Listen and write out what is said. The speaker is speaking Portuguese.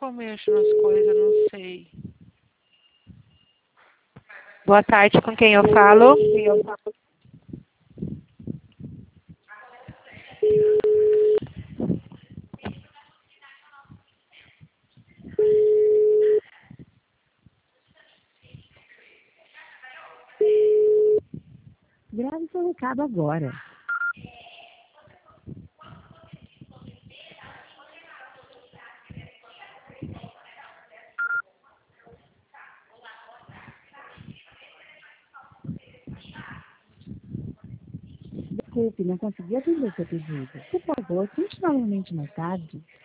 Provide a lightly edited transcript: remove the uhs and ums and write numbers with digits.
eu mexo nas coisas, não sei. Boa tarde, com quem eu falo? Grave seu recado agora. Desculpe, não consegui atender seu pedido. Por favor, tente novamente mais tarde.